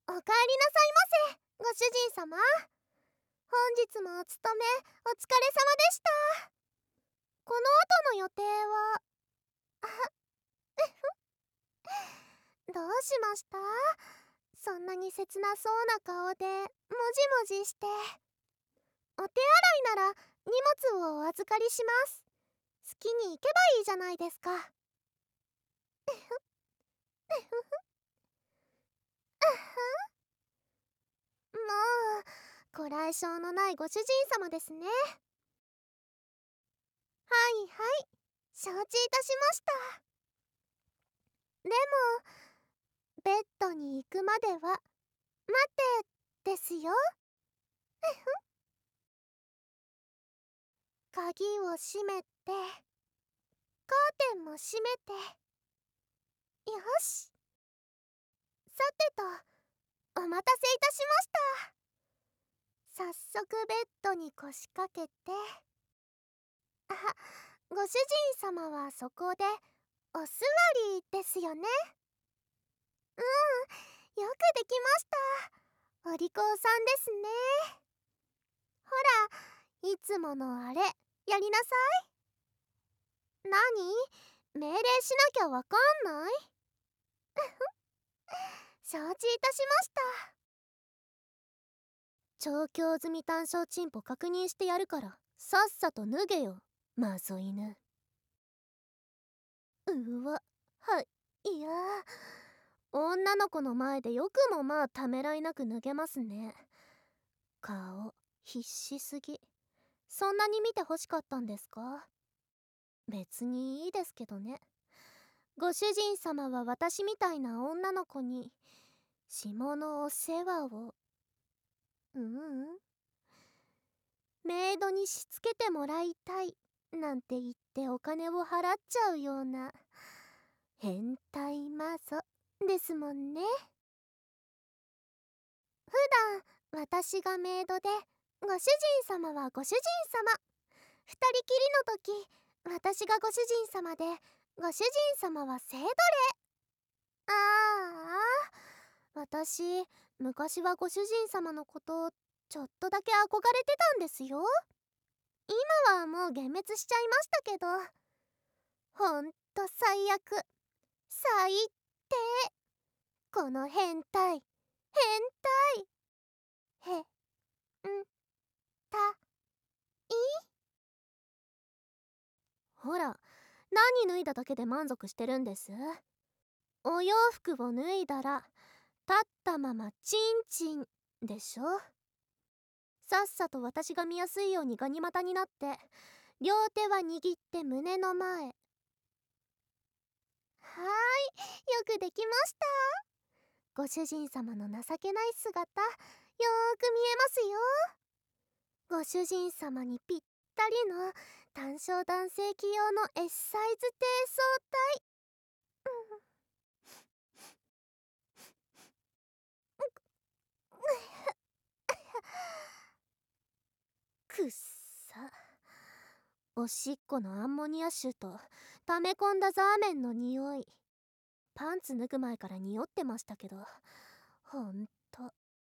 おかえりなさいませ、ご主人様。本日もお勤めお疲れ様でした。この後の予定はどうしました？そんなに切なそうな顔でもじもじして。お手洗いなら荷物をお預かりします。好きに行けばいいじゃないですか。もうご来性のないご主人様ですね。はいはい、承知いたしました。でもベッドに行くまでは待てですよ。鍵を閉めてカーテンも閉めて。よし、さてと、お待たせいたしました。早速ベッドに腰掛けて。あ、ご主人様はそこでお座りですよね。うん、よくできました。お利口さんですね。ほら、いつものあれやりなさい。何？命令しなきゃわかんない？承知いたしました。調教済み単勝チンポ確認してやるからさっさと脱げよ、マゾ犬。うわ、いや、女の子の前でよくもまあためらいなく脱げますね。顔必死すぎ。そんなに見てほしかったんですか？別にいいですけどね。ご主人様は私みたいな女の子に下のお世話を。メイドにしつけてもらいたいなんて言ってお金を払っちゃうような変態マゾですもんね。普段私がメイドでご主人様はご主人様。二人きりの時私がご主人様でご主人様はセイドレ。ああ、私昔はご主人様のことちょっとだけ憧れてたんですよ。今はもう幻滅しちゃいましたけど。ほんと最悪、最低、この変態、へんたい。ほら、何脱いだだけで満足してるんです？お洋服を脱いだら立ったままチンチンでしょ。さっさと私が見やすいようにガニ股になって両手は握って胸の前。はーい、よくできました。ご主人様の情けない姿よーく見えますよ。ご主人様にぴったりの単勝男性器用の S サイズ低層体。くっさ、おしっこのアンモニア臭と溜め込んだザーメンの匂い。パンツ脱ぐ前から匂ってましたけど、ほんと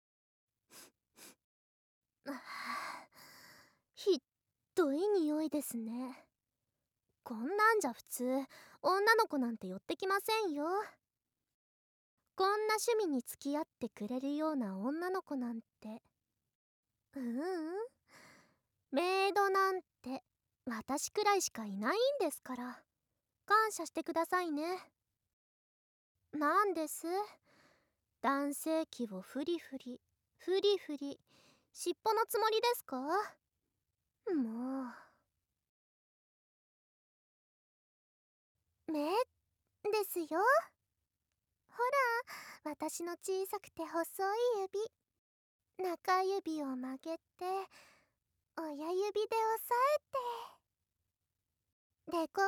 ひっどい匂いですね。こんなんじゃ普通女の子なんて寄ってきませんよ。こんな趣味に付き合ってくれるような女の子なんて。メイドなんて私くらいしかいないんですから、感謝してくださいね。なんです？男性器をフリフリフリフリ尻尾のつもりですか？もう目ですよ。ほら、私の小さくて細い指、中指を曲げて親指で押さえてデコピンの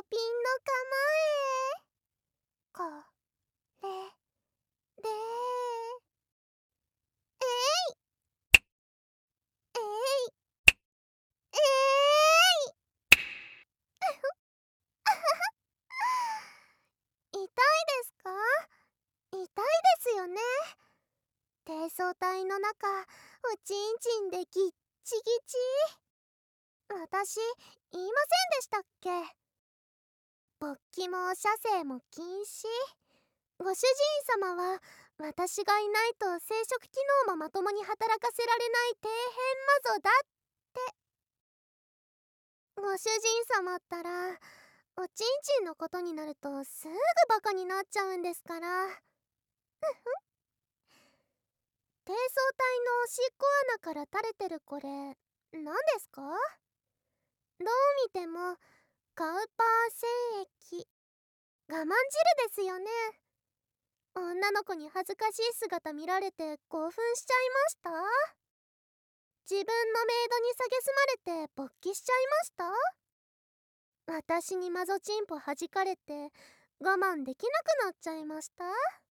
構え。これでえいえい痛いですか？痛いですよね。 低層体の中、おちんちんでぎっちぎち。私、言いませんでしたっけ？勃起も射精も禁止。ご主人様は私がいないと生殖機能もまともに働かせられない底辺魔女だって。ご主人様ったらおちんちんのことになるとすぐバカになっちゃうんですから。低層体のおしっこ穴から垂れてるこれ何ですか？どう見てもカウパー精液、我慢汁ですよね。女の子に恥ずかしい姿見られて興奮しちゃいました？自分のメイドに蔑まれて勃起しちゃいました？私にマゾチンポ弾かれて我慢できなくなっちゃいました？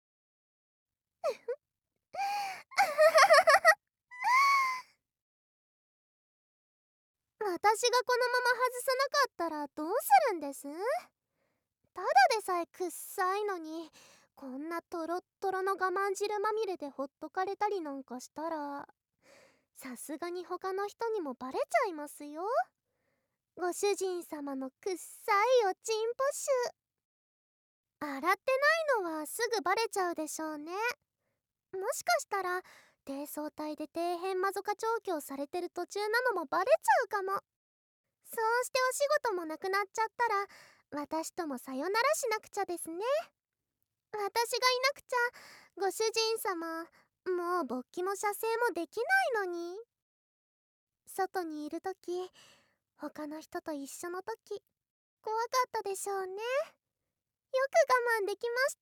私がこのまま外さなかったらどうするんです？ただでさえくっさいのに、こんなトロットロの我慢汁まみれでほっとかれたりなんかしたら、さすがに他の人にもバレちゃいますよ。ご主人様のくっさいおちんぽ臭。洗ってないのはすぐバレちゃうでしょうね。もしかしたら低層体で底辺魔女化調教されてる途中なのもバレちゃうかも。そうしてお仕事もなくなっちゃったら、私ともさよならしなくちゃですね。私がいなくちゃご主人様もう勃起も射精もできないのに。外にいるとき、他の人と一緒のとき、怖かったでしょうね。よく我慢できました。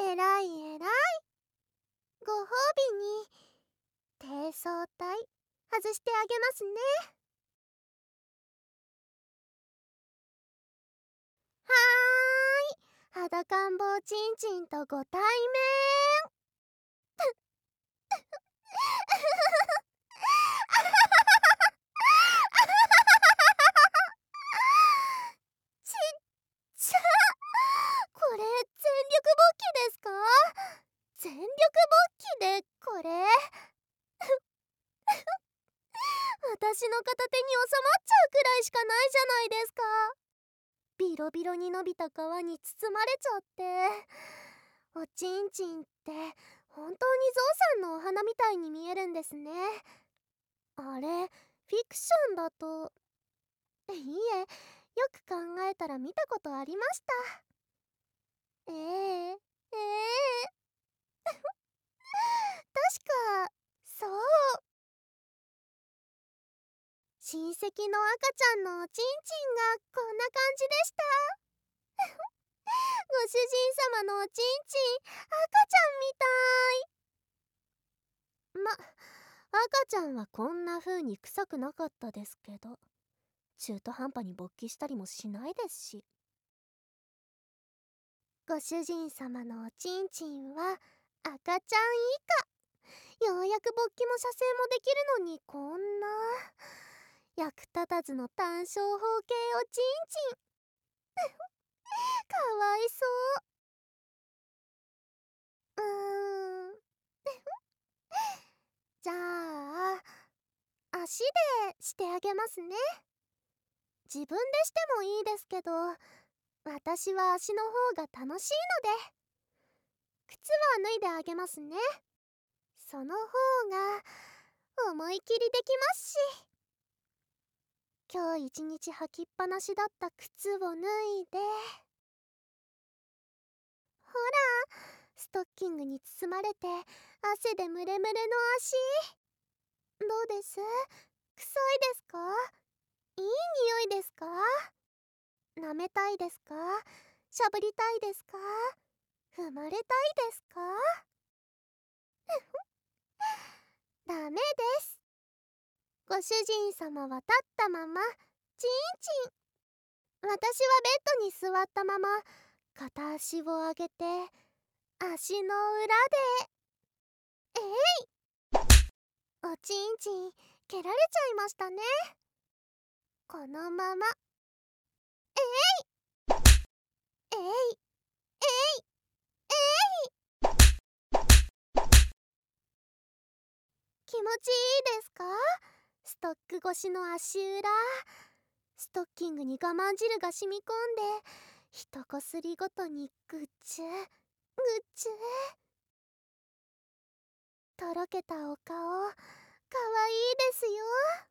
えらいえらい。ご褒美に低層体外してあげますね。はーい、裸ん坊ちんちんとご対面。ちっちゃ。これ全力勃起ですか？全力勃起でこれ私の片手に収まっちゃうくらいしかないじゃないですか。ビロビロに伸びた皮に包まれちゃって。おちんちんって本当にゾウさんのお花みたいに見えるんですね。あれ、フィクションだと。いいえ、よく考えたら見たことありました。ええ確か、そう。親戚の赤ちゃんのおちんちんがこんな感じでした。ご主人様のおちんちん、赤ちゃんみたい。赤ちゃんはこんな風に臭くなかったですけど、中途半端に勃起したりもしないですし。ご主人様のおちんちんは赤ちゃん以下。ようやく勃起も射精もできるのにこんな役立たずの単小方形おちんちん。かわいそう。じゃあ足でしてあげますね。自分でしてもいいですけど、私は足の方が楽しいので。靴は脱いであげますね。その方が思い切りできますし。今日一日履きっぱなしだった靴を脱いで、ほら、ストッキングに包まれて汗でムレムレの足。どうです？臭いですか？いい匂いですか？舐めたいですか？しゃぶりたいですか？踏まれたいですか？ダメです。ご主人様は立ったままチンチン。私はベッドに座ったまま片足を上げて足の裏でおちんちん蹴られちゃいましたね。このままえい気持ちいいですか？ストック越しの足裏、ストッキングに我慢汁が染み込んで、一こすりごとにぐっちゅぐっちゅ。とろけたお顔、かわいいですよ。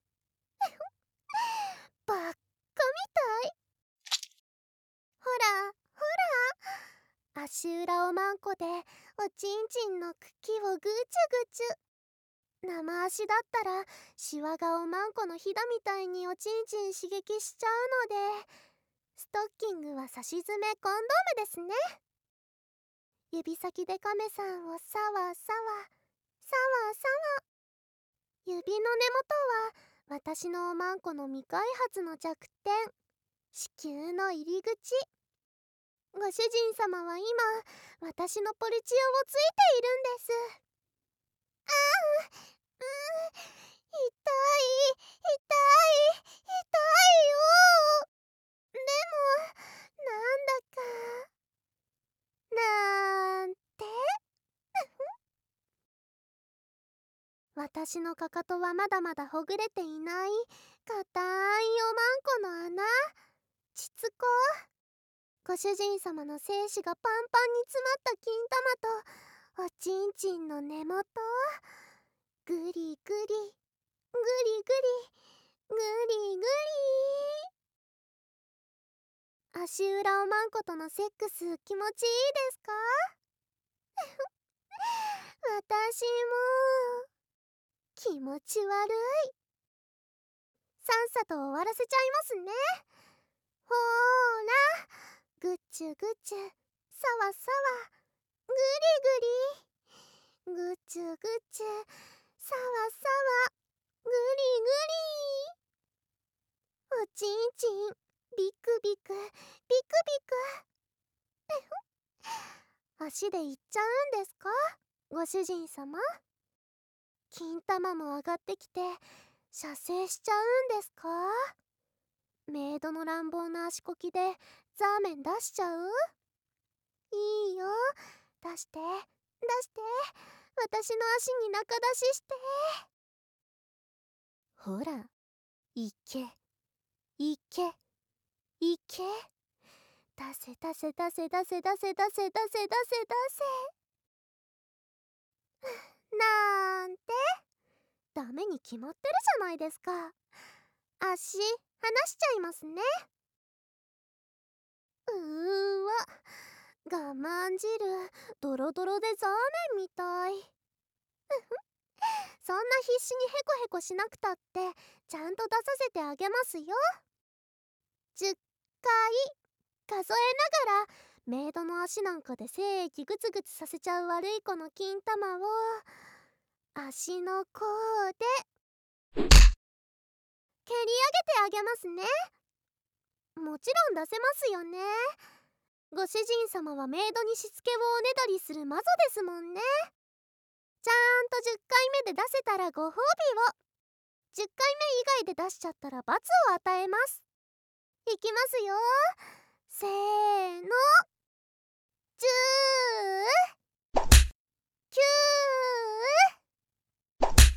ばっかみたい。ほらほら、足裏をマンコでおちんちんの茎をぐちゅぐちゅ。生足だったらシワ顔マンコのひだみたいにおちんちん刺激しちゃうので、ストッキングはさし詰めコンドームですね。指先でカメさんをさわさわさわさわ。指の根元は私のおまんこの未開発の弱点、子宮の入り口。ご主人様は今私のポリチオをついているんです。ああ、痛い痛い痛いよ。でもなんだかなんて私のかかとはまだまだほぐれていない硬いおまんこの穴、膣子。ご主人様の精子がパンパンに詰まった金玉とおちんちんの根元、ぐりぐりぐりぐりぐりぐり。足裏おまんことのセックス気持ちいいですか？私も気持ち悪い。さっさと終わらせちゃいますね。ほーら、ぐっちゅぐちゅ、さわさわ、ぐりぐり、ぐちゅぐちゅ、さわさわ、ぐりぐり。おちんちんビクビクビクビク。足で行っちゃうんですか、ご主人様？金玉も上がってきて射精しちゃうんですか？メイドの乱暴な足こきでザーメン出しちゃう？いいよ、出して出して、私の足に中出しして。ほら、いけいけいけ、出せ出せ出せ出せ出せ出せ出せ出せ出せ。なんてダメに決まってるじゃないですか。足離しちゃいますね。我慢汁ドロドロでザーメンみたい。そんな必死にヘコヘコしなくたってちゃんと出させてあげますよ。10回数えながらメイドの足なんかで精液グツグツさせちゃう悪い子の金玉を足の甲で蹴り上げてあげますね。もちろん出せますよね。ご主人様はメイドにしつけをおねだりする魔女ですもんね。ちゃんと10回目で出せたらご褒美を、10回目以外で出しちゃったら罰を与えます。いきますよ、せーの、10、9。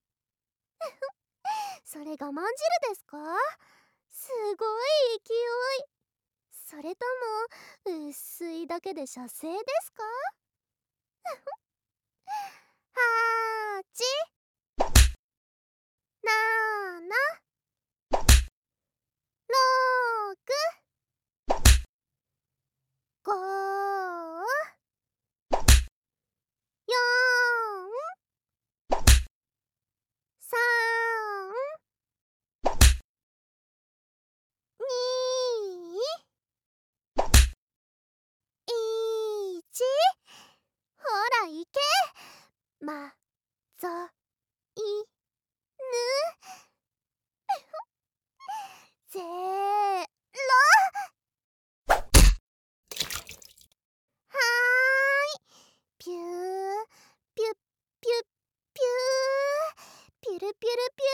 それ我慢汁ですか？すごい勢い。それとも薄いだけで射精ですか？8、7、6、5、4、3、2、1。ほら行け、まぞいぬ。ぜーろ。はーい、ピューピュッピュッピュー、ピュルピュルピュル。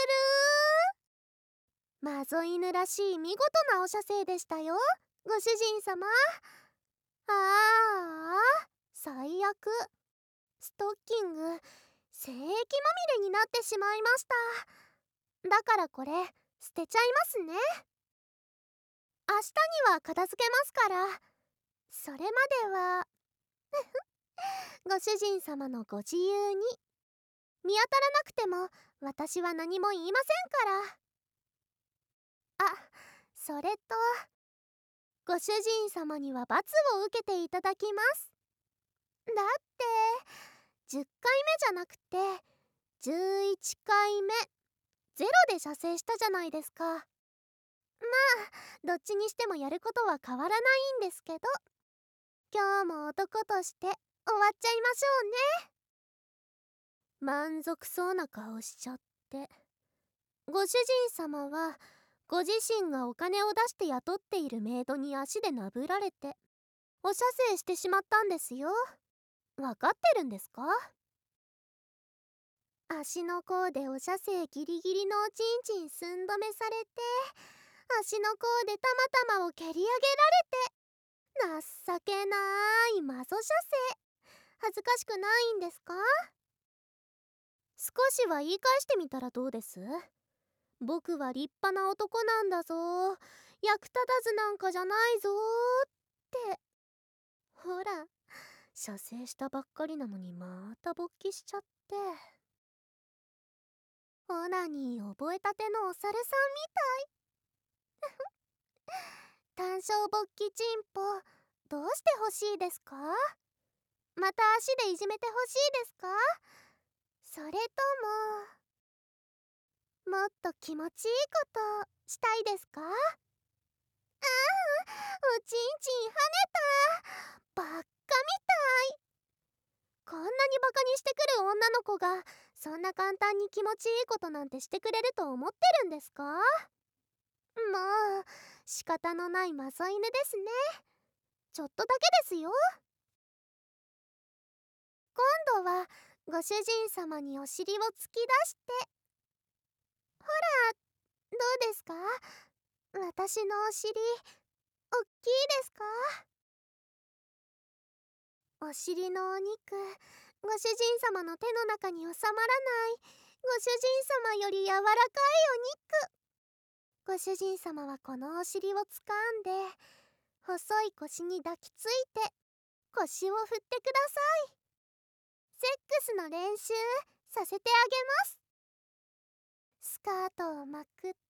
マゾ犬らしい見事なお射精でしたよ、ご主人様。ああ、最悪。ストッキング精液液まみれになってしまいました。だからこれ捨てちゃいますね。明日には片付けますから。それまではご主人様のご自由に。見当たらなくても私は何も言いませんから。あ、それとご主人様には罰を受けていただきます。だって10回目じゃなくて11回目ゼロで射精したじゃないですか。まあどっちにしてもやることは変わらないんですけど、今日も男として終わっちゃいましょうね。満足そうな顔しちゃって。ご主人様はご自身がお金を出して雇っているメイドに足でなぶられてお射精してしまったんですよ。わかってるんですか？足の甲でお射精ギリギリのおちんちん寸止めされて、足の甲でたまたまを蹴り上げられて、情けないマゾ射精。恥ずかしくないんですか？少しは言い返してみたらどうです？僕は立派な男なんだぞ、役立たずなんかじゃないぞって。ほら、射精したばっかりなのにまた勃起しちゃって。オナニー覚えたてのお猿さんみたい。単勝勃起チンポどうして欲しいですか？また足でいじめて欲しいですか？それとももっと気持ちいいことしたいですか？おちんちん跳ねた。ばっかみたい。こんなにバカにしてくる女の子がそんな簡単に気持ちいいことなんてしてくれると思ってるんですか？もう仕方のないマゾ犬ですね。ちょっとだけですよ。今度はご主人様にお尻を突き出して。ほら、どうですか？私のお尻おっきいですか？お尻のお肉、ご主人様の手の中に収まらないご主人様より柔らかいお肉。ご主人様はこのお尻を掴んで細い腰に抱きついて腰を振ってください。セックスの練習させてあげます。スカートをまくって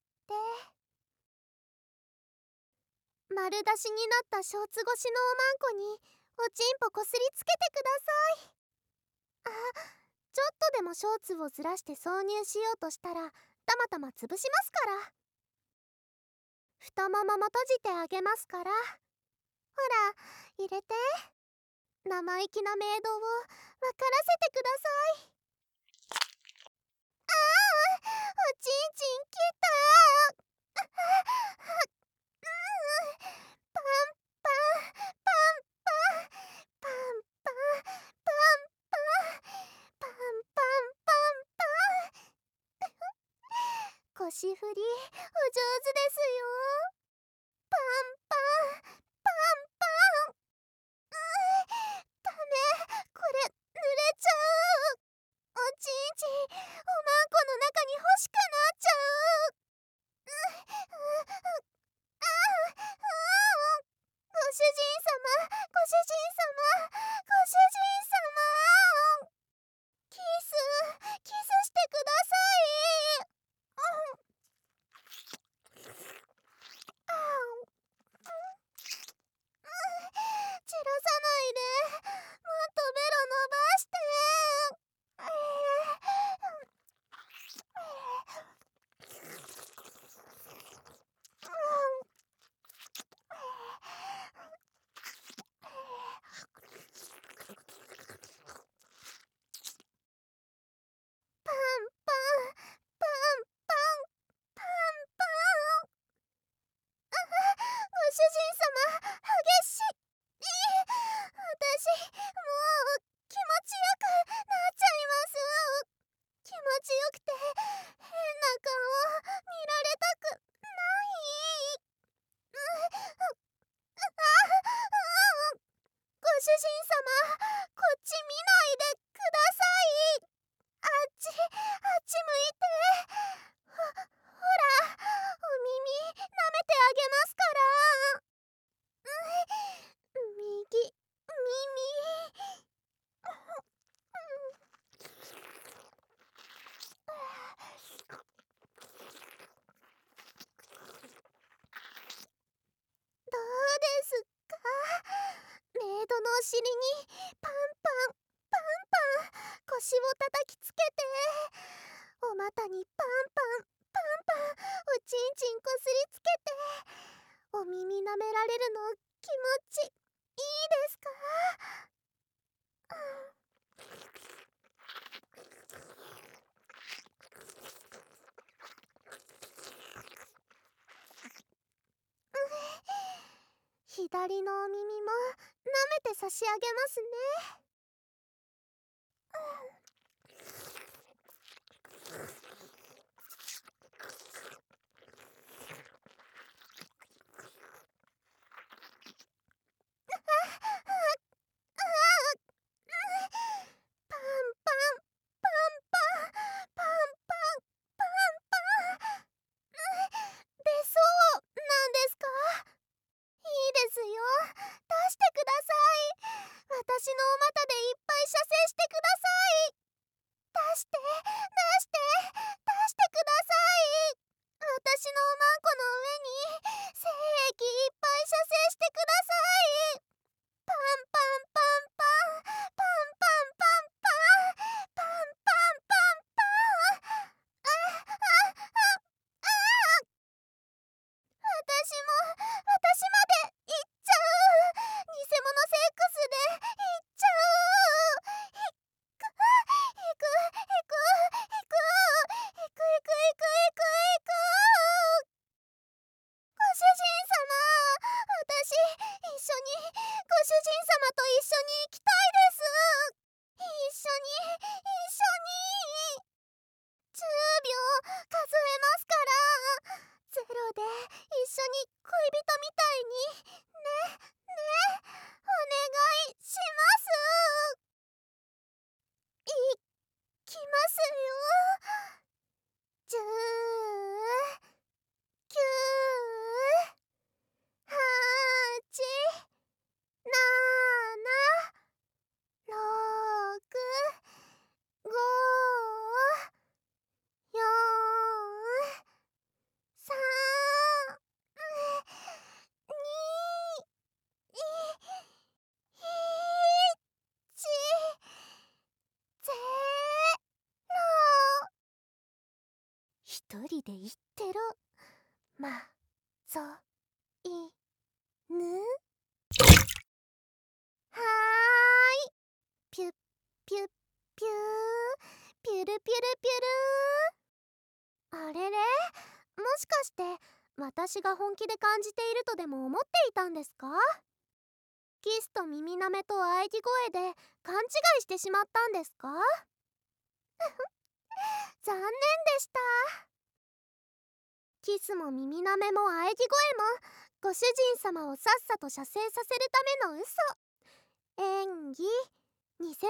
丸出しになったショーツ越しのおまんこにおちんぽこすりつけてください。あ、ちょっとでもショーツをずらして挿入しようとしたらたまたま潰しますから。太ももも閉じてあげますから。ほら入れて。生意気なメイドを分からせてください。あおちんちんきた。パンパンパンパンパンパンパンパンパンパンパンパン。腰振りお上手ですよ。パンパンパンパン。ダメ、これ濡れちゃう。おちんちんおまんこの中に欲しくなっちゃう。ああ、ご主人様、ご主人様、ご主人様。キスしてください。 尻にパンパンパンパン腰を叩きつけて、お股にパンパンパンパンおちんちんこすりつけて、お耳舐められるの気持ちいいですか？左のお耳も舐めて差し上げますね。パンパンパンパンパンパンパンパン。出そうなんですか？いいですよ、出してください。私のお股でいっぱい射精してください。出して出して出してください。私のおまんこの上に精液いっぱい射精してください。パンパンパンパンパンパンパンパンパンパンパンパン。私まで行っちゃう。偽物セックスで行っちゃう。行く行く行く行く行く行く行く行く行く。ご主人様、私一緒にご主人様と一緒に行きたいです。一緒に一緒に。10秒数えますから、ゼロで一緒に恋人みたいにねね、お願いします。いきますよ。10、9、8、7、6、5、4、3、2、1、ゼロ。一人で言ってろ、まぞいぬ。はーい、ピュッピュッピュー、ピュルピュルピュルー。あれれ、もしかして私が本気で感じているとでも思っていたんですか？キスと耳舐めと喘ぎ声で勘違いしてしまったんですか？残念でした。キスも耳舐めも喘ぎ声もご主人様をさっさと射精させるための嘘、演技、偽物です。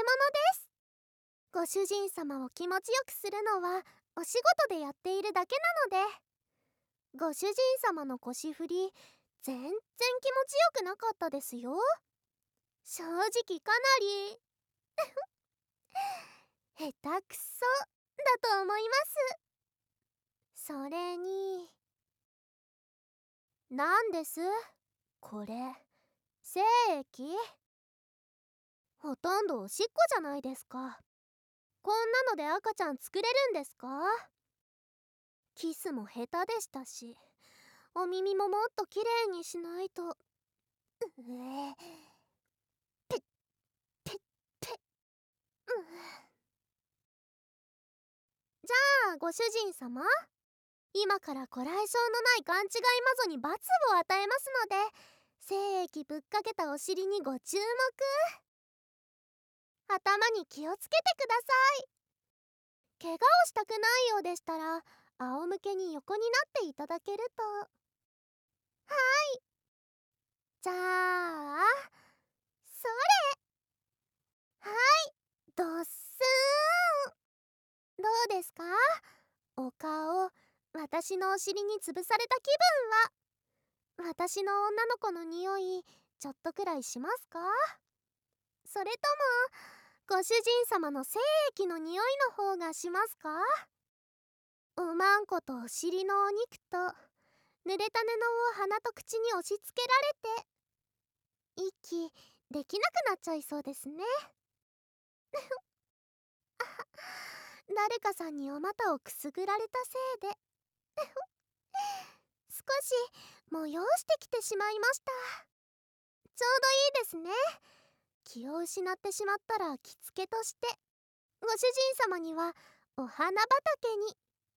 ご主人様を気持ちよくするのはお仕事でやっているだけなので。ご主人様の腰振り全然気持ちよくなかったですよ。正直かなり下手くそだと思います。それに、なんですこれ、精液？ほとんどおしっこじゃないですか。こんなので赤ちゃん作れるんですか？キスも下手でしたし、お耳ももっときれいにしないと。ペッペッペッ。じゃあご主人様、今からこらえ性のない勘違い魔女に罰を与えますので、精液ぶっかけたお尻にご注目。頭に気をつけてください。怪我をしたくないようでしたら仰向けに横になっていただけると。はい、じゃあそれ。はい、どっすーん。どうですか？お顔、私のお尻に潰された気分は。私の女の子の匂いちょっとくらいしますか？それともご主人様の精液の匂いの方がしますか？おまんことお尻のお肉と濡れた布を鼻と口に押し付けられて、息できなくなっちゃいそうですね。誰かさんにお股をくすぐられたせいで少し催してきてしまいました。ちょうどいいですね。気を失ってしまったら着付けとしてご主人様にはお花畑に、いい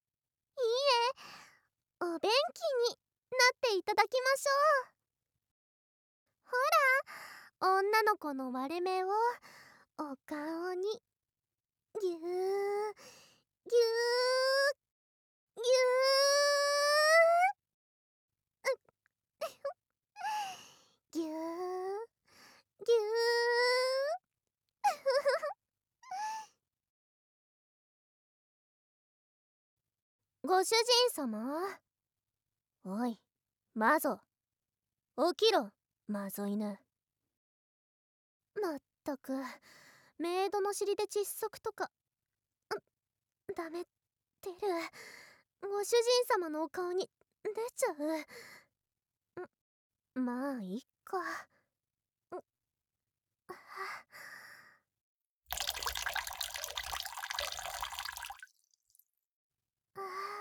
え、お便器になっていただきましょう。ほら、女の子の割れ目をお顔にぎゅーぎゅーぎゅーぎゅーぎゅー。ご主人様。おい、マゾ。起きろ、マゾ犬。まったく、メイドの尻で窒息とか。ダメ、出る。ご主人様のお顔に出ちゃう。まあ、いっか。あ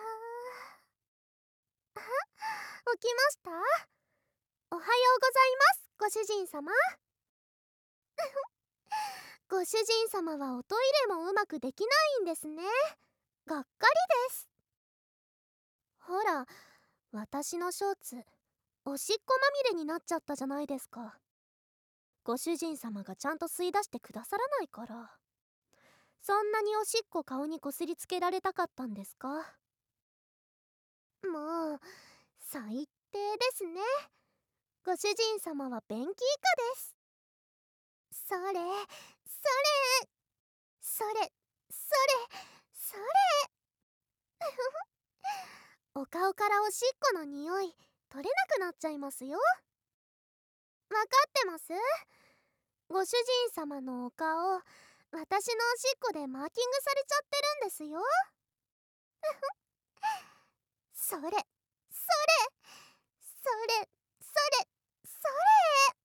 起きました？おはようございます、ご主人様。ご主人様はおトイレもうまくできないんですね。がっかりです。ほら、私のショーツ、おしっこまみれになっちゃったじゃないですか。ご主人様がちゃんと吸い出してくださらないから。そんなにおしっこ顔にこすりつけられたかったんですか？もう、最低ですね。ご主人様は便器以下です。それ、それ、それ、それ、それ。お顔からおしっこの匂い取れなくなっちゃいますよ。わかってます？ご主人様のお顔、私のおしっこでマーキングされちゃってるんですよ。それ、それ、それ、それ、それ。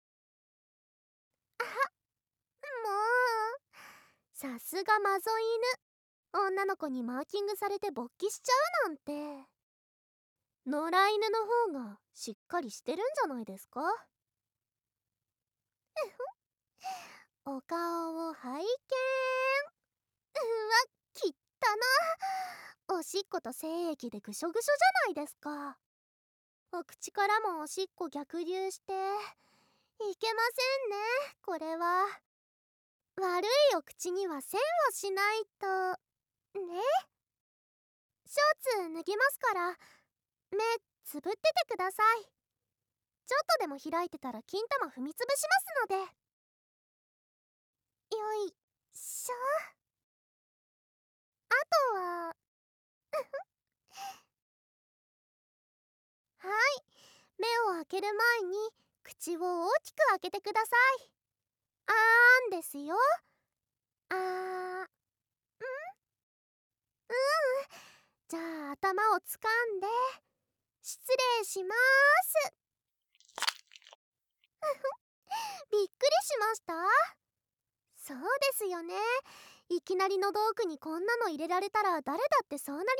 あ、もう、さすがマゾ犬。女の子にマーキングされて勃起しちゃうなんて。野良犬の方がしっかりしてるんじゃないですか？お顔を拝見。うわ、きったな。おしっこと精液でぐしょぐしょじゃないですか。お口からもおしっこ逆流して、いけませんね、これは。悪いお口には栓をしないと。ね。ショーツ脱ぎますから、目つぶっててください。ちょっとでも開いてたら金玉踏みつぶしますので。よいしょ。あとははい、目を開ける前に口を大きく開けてください。あーんですよ。あーん。うん。じゃあ頭をつかんで失礼しまーす。びっくりしました？そうですよね。いきなり喉奥にこんなの入れられたら誰だってそうなります。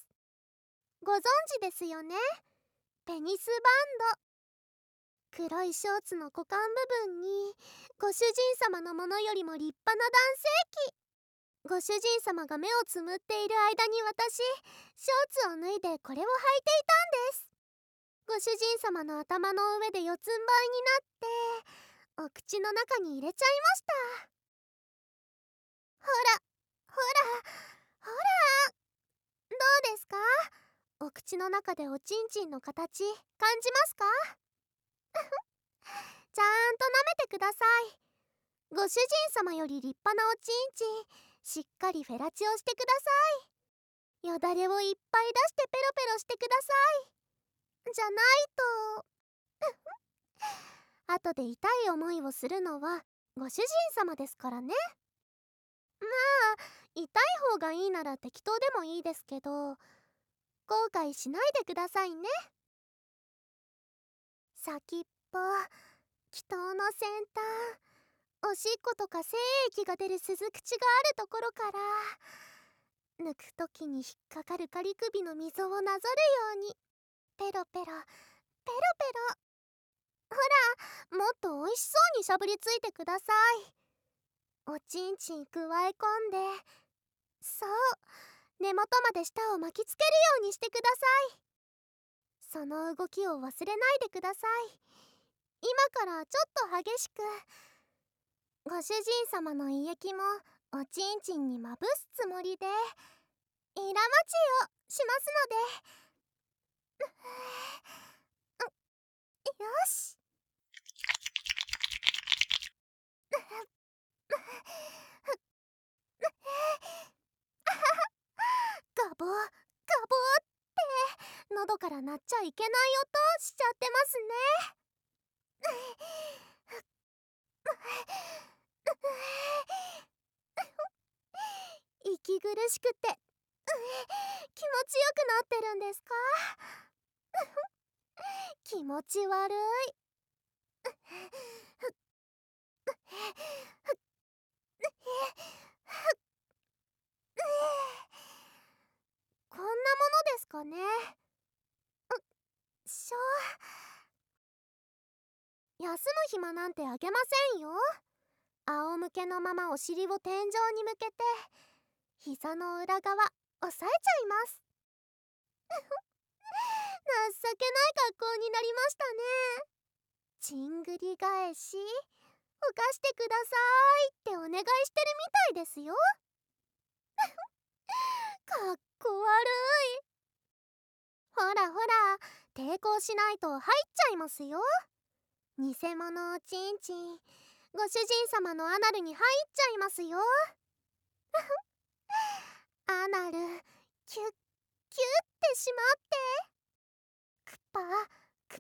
ご存知ですよね、ペニスバンド。黒いショーツの股間部分にご主人様のものよりも立派な男性器。ご主人様が目をつむっている間に私、ショーツを脱いでこれを履いていたんです。ご主人様の頭の上で四つん這いになってお口の中に入れちゃいました。ほら、ほら、ほら。どうですか？お口の中でおちんちんの形感じますか？ちゃんと舐めてください。ご主人様より立派なおちんちん、しっかりフェラチオしてください。よだれをいっぱい出してペロペロしてください。じゃないと後で痛い思いをするのはご主人様ですからね。まあ、痛い方がいいなら適当でもいいですけど、後悔しないでくださいね。先っぽ気筒の先端、おしっことか精液が出る鈴口があるところから抜くときに引っかかる仮首の溝をなぞるようにペロペロペロペロ。ほら、もっとおいしそうにしゃぶりついてください。おちんちんくわえ込んで、そう、根元まで舌を巻きつけるようにしてください。その動きを忘れないでください。今からちょっと激しく。ご主人様の胃液もおちんちんにまぶすつもりで、イラマチをしますので。よし。ガボガボって喉から鳴っちゃいけない音しちゃってますね。息苦しくて気持ちよくなってるんですか？気持ち悪い。こんなものですかね。休む暇なんてあげませんよ。仰向けのままお尻を天井に向けて膝の裏側押さえちゃいます。情けない格好になりましたね。ちんぐり返し、ふかしてくださいってお願いしてるみたいですよ。かっこ悪い。ほらほら、抵抗しないと入っちゃいますよ。偽物おちんちん、ご主人様のアナルに入っちゃいますよ。アナル、キュッキュッてしまって、クパクパって。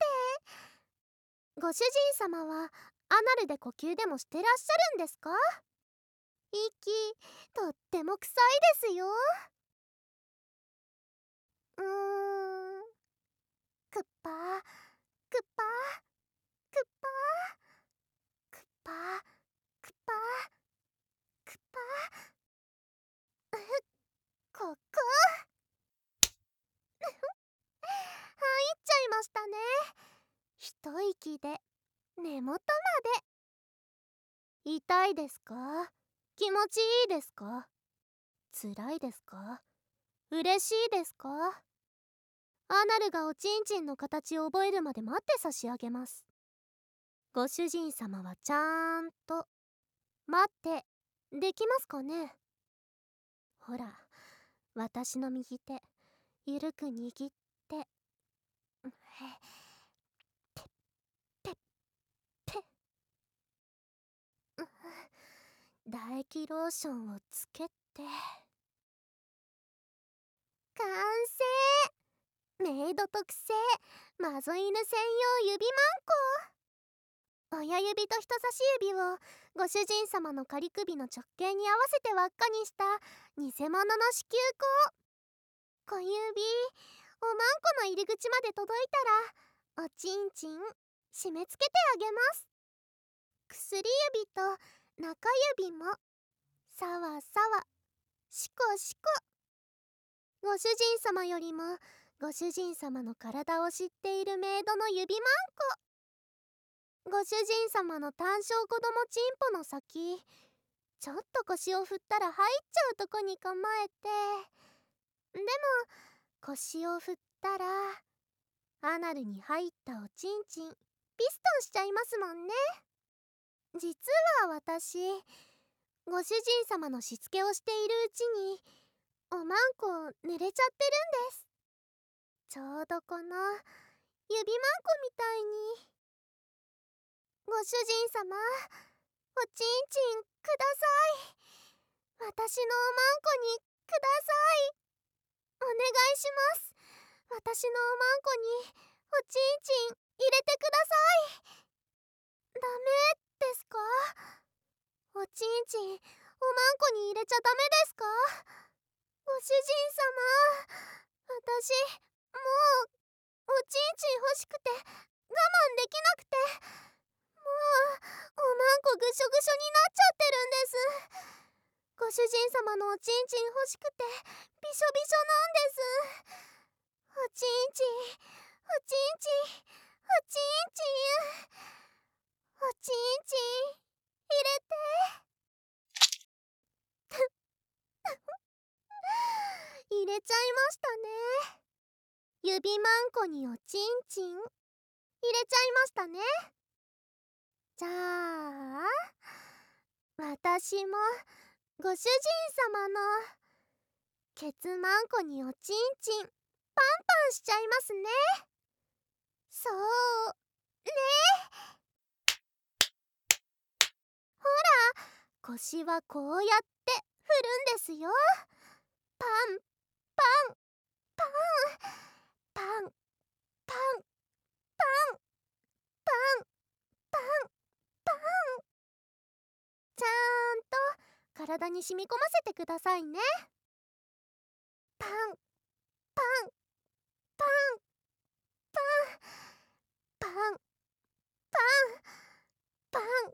ご主人様はアナルで呼吸でもしてらっしゃるんですか？息とっても臭いですよ。クパクパクパクパクパクパ。ここ入っちゃいましたね。一息で根元まで。痛いですか？気持ちいいですか？辛いですか？嬉しいですか？アナルがおちんちんの形を覚えるまで待って差し上げます。ご主人様はちゃんと待ってできますかね？ほら、私の右手ゆるく握って、ペッペッペッ。唾液ローションをつけて、完成。メイド特製マゾ犬専用指マンコ。親指と人差し指をご主人様の仮首の直径に合わせて輪っかにした偽物の子宮口。小指、おまんこの入り口まで届いたらおちんちん締め付けてあげます。薬指と中指もさわさわ、しこしこ。ご主人様よりもご主人様の体を知っているメイドの指マンコ。ご主人様の単小子供チンポの先、ちょっと腰を振ったら入っちゃうとこに構えて、でも腰を振ったらアナルに入ったおちんちんピストンしちゃいますもんね。実は私、ご主人様のしつけをしているうちにおまんこ濡れちゃってるんです。ちょうどこの指まんこみたいに。ご主人様、おちんちんください。私のおまんこにください。お願いします。私のおまんこにおちんちん入れてください。ダメですか？おちんちんおまんこに入れちゃダメですか？ご主人様、私もうおちんちん欲しくて慢できなくて、もうおまんこぐしょぐしょになっちゃってるんです。ご主人様のおちんちん欲しくてびしょびしょなんです。おちんちん、おちんちん、おちんちん、おちんちん入れて。入れちゃいましたね。指まんこにおちんちん入れちゃいましたね。じゃあ私もご主人様のケツまんこにおちんちんパンパンしちゃいますね。そうね。ほら、腰はこうやって振るんですよ。パンパンパンパンパンパンパンパンパン。ちゃんと体に染み込ませてくださいね。パンパンパンパンパンパンパンパン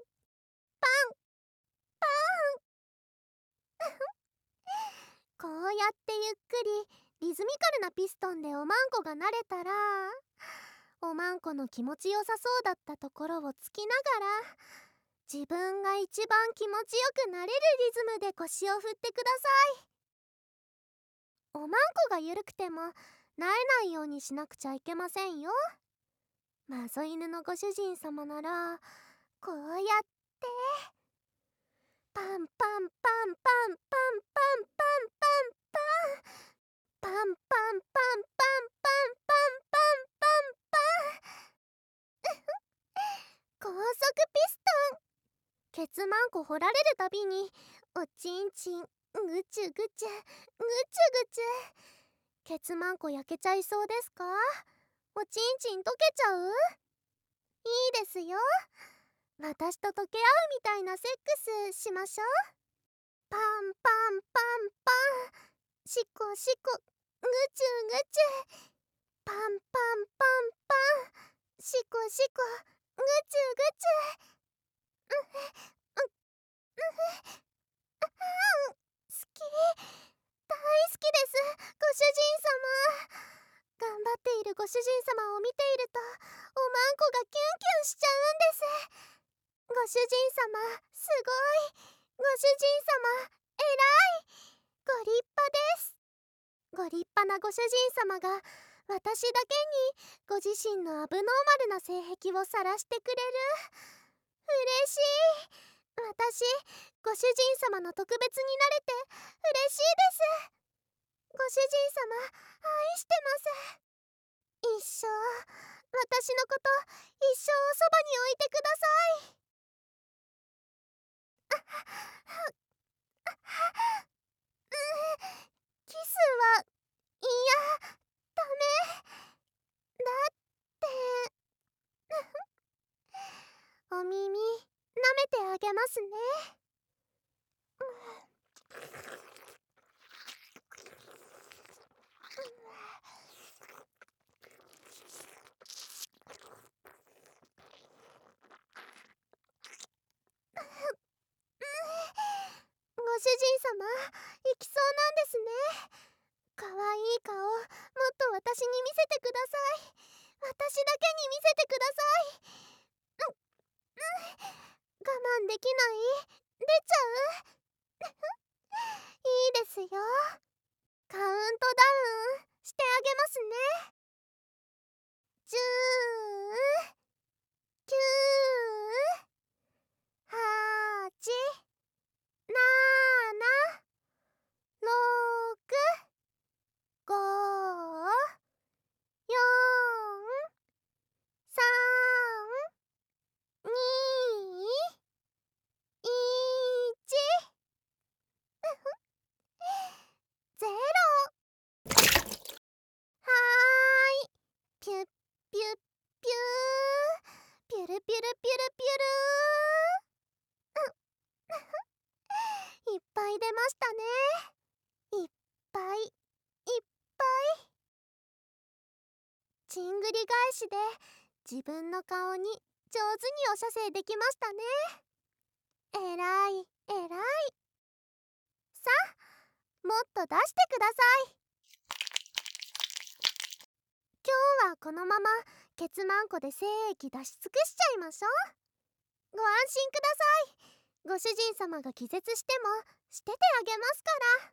パン。こうやってゆっくりリズミカルなピストンでおまんこが慣れたら、おまんこの気持ちよさそうだったところをつきながら、自分が一番気持ちよくなれるリズムで腰を振ってください。おまんこが緩くてもなえないようにしなくちゃいけませんよ。マゾ犬のご主人様ならこうやってパンパンパンパンパンパンパンパンパンパンパンパンパンパンパンパンパンパン。高速ピストン。ケツまんこ掘られるたびにおちんちんぐちゅぐちゅぐちゅぐちゅ。ケツまんこ焼けちゃいそうですか？おちんちん溶けちゃう？いいですよ。私と溶け合うみたいなセックスしましょう。パンパンパンパン、シコシコぐちゅぐちゅ。パンパンパンパン、シコシコぐちゅぐちゅ。好き、大好きです、ご主人様。頑張っているご主人様を見ているとおまんこがキュンキュンしちゃうんです。ご主人様すごい、ご主人様偉い、ご立派です。ご立派なご主人様が私だけにご自身のアブノーマルな性癖を晒してくれる。嬉しい。私ご主人様の特別になれて嬉しいです。ご主人様愛してます。一生私のこと一生おそばに置いてください。キスはいや、ダメだってお耳舐めてあげますね。ご主人様行きそうなんですね。かわいい顔もっと私に見せてください。私だけに見せてください。我慢できない？出ちゃう？いいですよ。カウントダウンしてあげますね。10、9、8、7、6、5、4、3、2、1、0。はーい。ピュッピュッピュー。ピュルピュルピュルピュルー。いっぱい出ましたね。いっぱいいっぱい。ちんぐり返しで自分の顔に上手にお射精できましたね。えらいえらい。さあ、もっと出してください。今日はこのままケツマンコで精液出し尽くしちゃいましょう。ご安心ください。ご主人様が気絶してもしててあげますから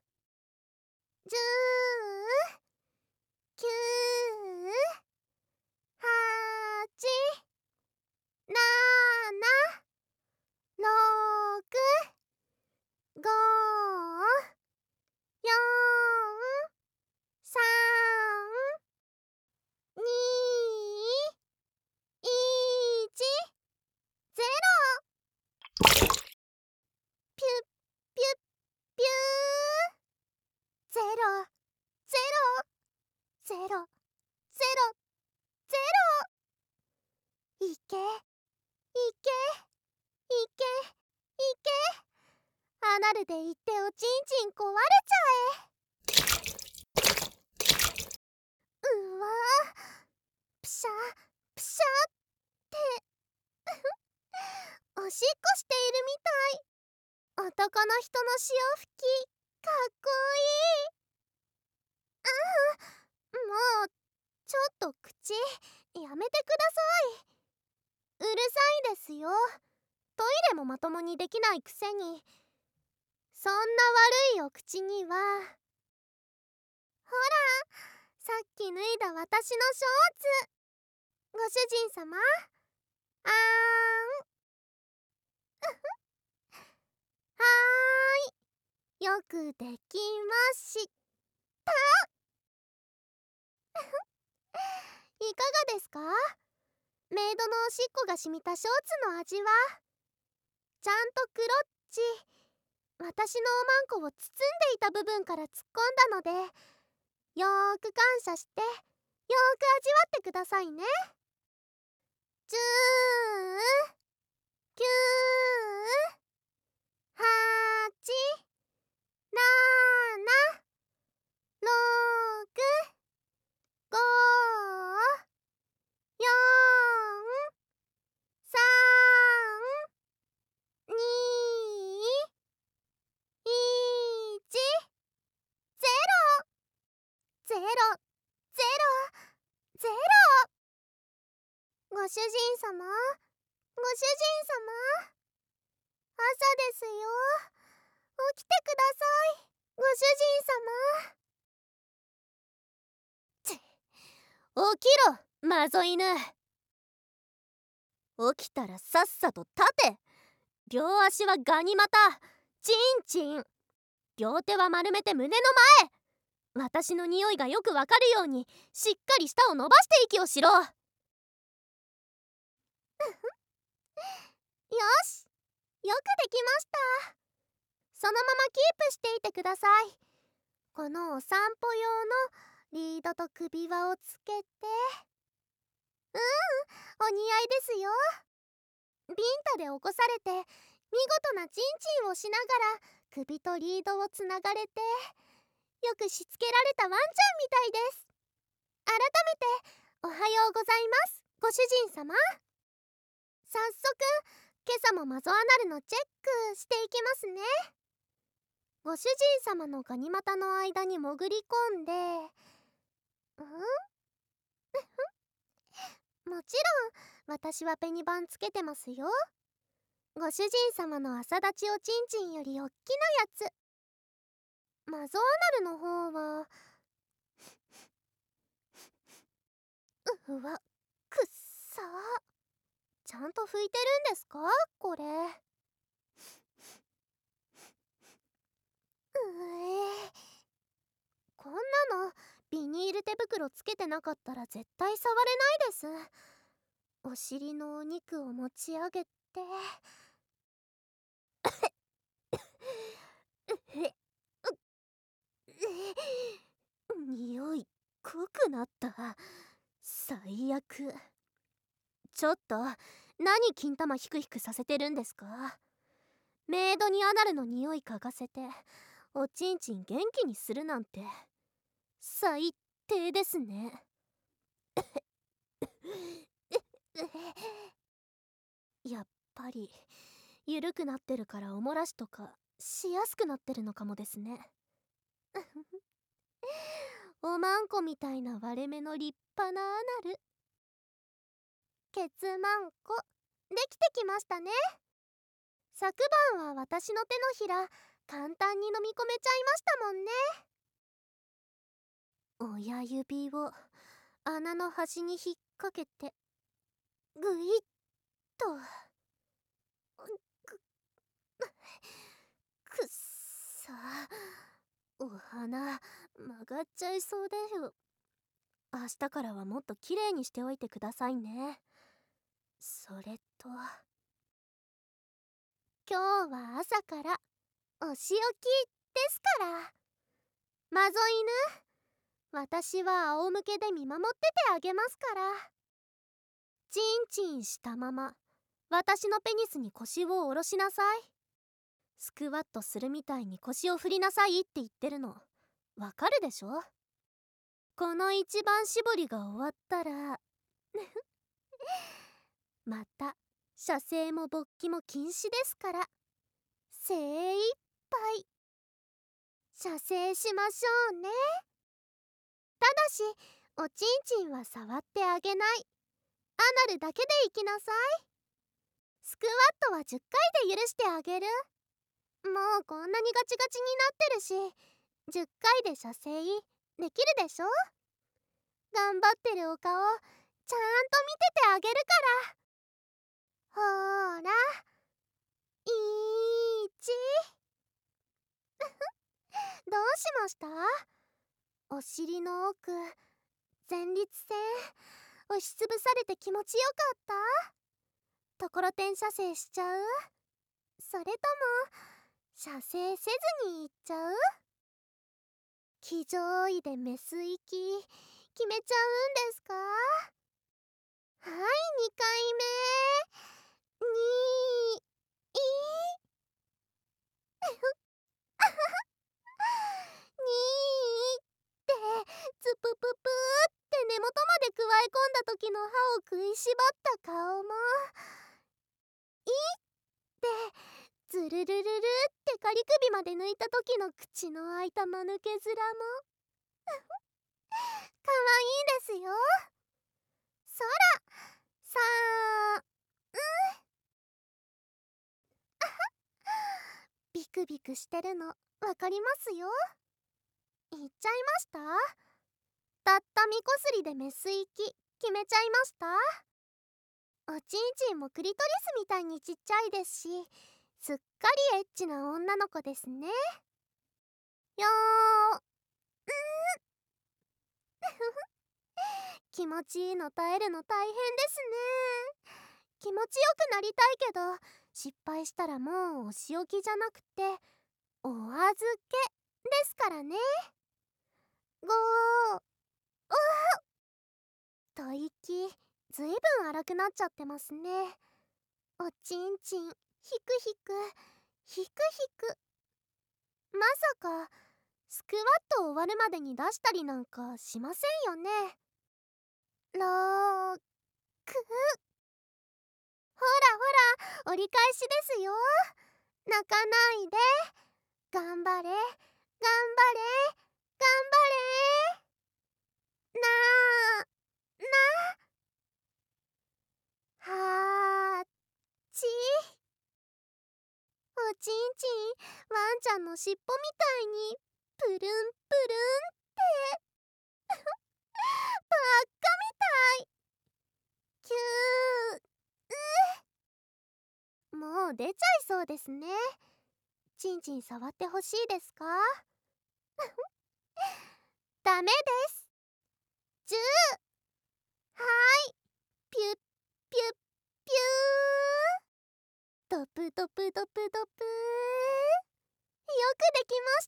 。10、9、8、7、6、5、4、3、2、1、0。ピュッピュッピュー。ゼロゼロゼロゼロゼロ。いけいけいけいけ。アナルで言っておちんちん壊れちゃえ。うわー、プシャプシャっておしっこしているみたい。男の人の潮吹きかっこいい。もうちょっと口やめてください。うるさいですよ。トイレもまともにできないくせに。そんな悪いお口には。ほら、さっき脱いだ私のショーツ。ご主人様、あーん。はーい、よくできました。いかがですか？メイドのおしっこが染みたショーツの味は。ちゃんとクロッチ、私のおまんこを包んでいた部分から突っ込んだので、よーく感謝してよーく味わってくださいね。10、9、8、7、6、5、4、3、2、1、ゼロゼロゼロゼロ。ご主人様、ご主人様、朝ですよ。起きてください、ご主人様。起きろ、マゾ犬。起きたらさっさと立て。両足はガニ股、チンチン。両手は丸めて胸の前。私の匂いがよくわかるようにしっかり舌を伸ばして息をしろ。よし、よくできました。そのままキープしていてください。このお散歩用のリードと首輪をつけて。お似合いですよ。ビンタで起こされて見事なチンチンをしながら首とリードをつながれて、よくしつけられたワンちゃんみたいです。改めておはようございます、ご主人様。早速今朝もマゾアナルのチェックしていきますね。ご主人様のガニ股の間に潜り込んで、もちろん私はペニバンつけてますよ。ご主人様の朝立ちおちんちんよりおっきなやつ。マゾアナルの方はうわ、くっさー。ちゃんと拭いてるんですかこれ。こんなのビニール手袋つけてなかったら絶対触れないです。お尻のお肉を持ち上げて匂い濃くなった。最悪。ちょっと何金玉ヒクヒクさせてるんですか？メイドにアナルの匂い嗅がせておちんちん元気にするなんて最低ですね。 やっぱり緩くなってるからおもらしとかしやすくなってるのかもですね。おまんこみたいな割れ目の立派なアナル、ケツマンコできてきましたね。昨晩は私の手のひら簡単に飲み込めちゃいましたもんね。親指を穴の端に引っ掛けてぐいっと。くっさ、お花曲がっちゃいそうだよ。明日からはもっと綺麗にしておいてくださいね。それと今日は朝からお仕置きですから。マゾ犬、私は仰向けで見守っててあげますから。チンチンしたまま私のペニスに腰を下ろしなさい。スクワットするみたいに腰を振りなさいって言ってるのわかるでしょ。この一番絞りが終わったらまた射精も勃起も禁止ですから、精いっぱい射精しましょうね。ただしおちんちんは触ってあげない。アナルだけでいきなさい。スクワットは10回で許してあげる。もうこんなにガチガチになってるし、10回で射精できるでしょ。頑張ってるお顔ちゃんと見ててあげるから。ほーら、どうしました？お尻の奥、前立腺押しつぶされて気持ちよかった？ところてん射精しちゃう？それとも射精せずにいっちゃう？騎乗位でメス行き決めちゃうんですか？はい、2回目にってツプププって根元までくわえ込んだ時の歯を食いしばった顔もいってズルルルルって仮首まで抜いた時の口の開いた間抜け面もかわいいですよ。そらさあビクビクしてるのわかりますよ。言っちゃいました？たったみこすりでメス行き決めちゃいました？おちんちんもクリトリスみたいにちっちゃいですし、すっかりエッチな女の子ですね。よー気持ちいいの耐えるの大変ですね。気持ちよくなりたいけど失敗したらもうお仕置きじゃなくてお預けですからね。ごー吐息ずいぶん荒くなっちゃってますね。おちんちんひくひくひくひく。まさかスクワット終わるまでに出したりなんかしませんよね。ろーくほらほら折り返しですよ。泣かないで。頑張れ頑張れ頑張れなはーちおちんちんワンちゃんのしっぽみたいにプルンプルンってバッカみたい。キューもう出ちゃいそうですね。ちんちん触ってほしいですか？ダメです。10。はーい、ピュッピュッピュードプドプドプドプよくできました。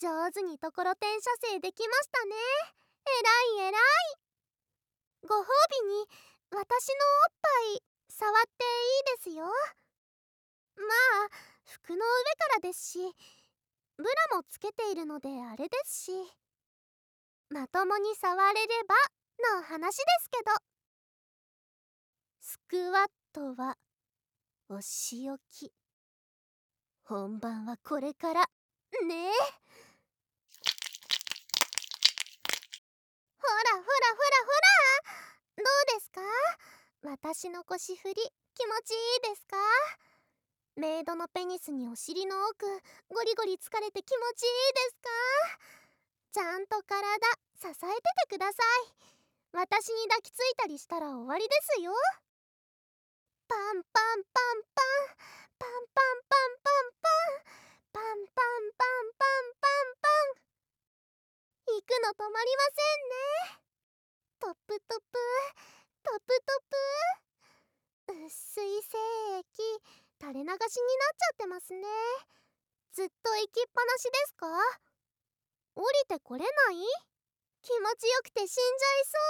上手にところてん射精できましたね。えらいえらい。ご褒美に私のおっぱい触っていいですよ。まあ服の上からですし、ブラもつけているのであれですし、まともに触れればの話ですけど。 スクワットはお仕置き。本番はこれからね。ほらほらほらほら、どうですか？私の腰振り気持ちいいですか？メイドのペニスにお尻の奥ゴリゴリ疲れて気持ちいいですか？ちゃんと体支えててください。私に抱きついたりしたら終わりですよ。パンパンパンパンパンパンパンパンパンパンパンパンパンパンパン。行くの止まりませんね。トップトップトップトップ。薄い精液垂れ流しになっちゃってますね。ずっと行きっぱなしですか？降りてこれない？気持ちよくて死んじゃいそう？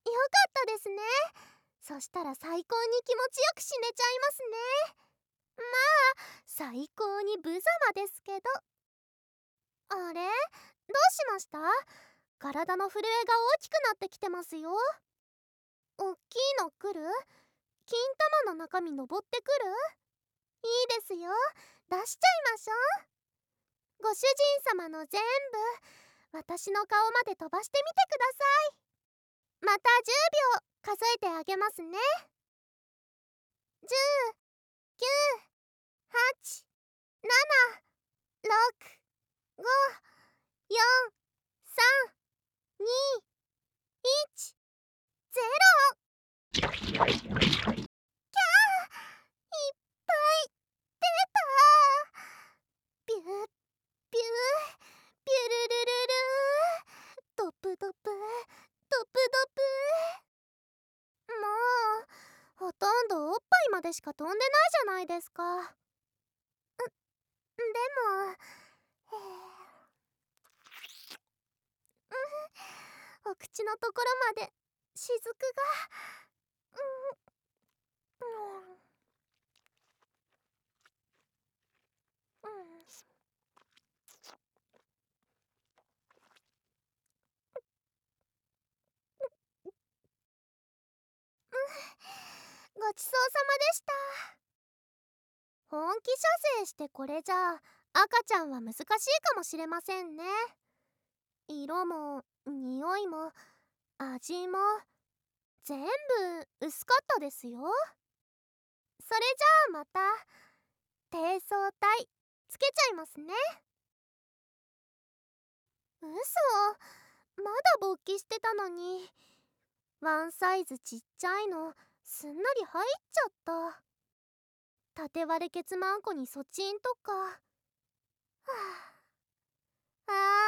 よかったですね。そしたら最高に気持ちよく死ねちゃいますね。まあ最高に無様ですけど。あれ、どうしました？体の震えが大きくなってきてますよ。おっきいの来る？金玉の中身登ってくる？いいですよ、出しちゃいましょう。ご主人様の全部私の顔まで飛ばしてみてください。また10秒数えてあげますね。10、9、8、7、6、5、4、3、2、1、0。キャー、いっぱい出た。ビュービュービュルルルル、ドプドプドプドプ。もうほとんどおっぱいまでしか飛んでないじゃないですか。でもお口のところまで雫がごちそうさまでした。本気射精してこれじゃあ赤ちゃんは難しいかもしれませんね。色も匂いも味も全部薄かったですよ。それじゃあまた低層体つけちゃいますね。嘘、まだ勃起してたのに。ワンサイズちっちゃいのすんなり入っちゃった。縦割れケツマンコにそちんとか。はあ、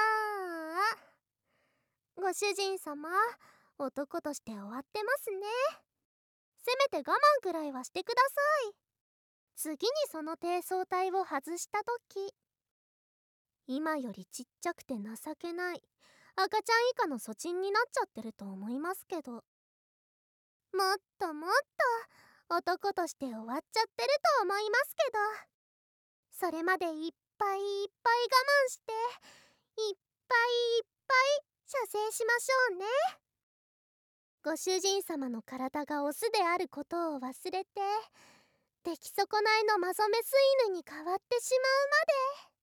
ご主人様、男として終わってますね。せめて我慢くらいはしてください。次にその低層体を外した時、今よりちっちゃくて情けない赤ちゃん以下のそちんになっちゃってると思いますけど、もっともっと男として終わっちゃってると思いますけど、それまでいっぱいいっぱい我慢していっぱいいっぱい射精しましょうね。ご主人様の体がオスであることを忘れて出来損ないのマゾメス犬に変わってしまうまで。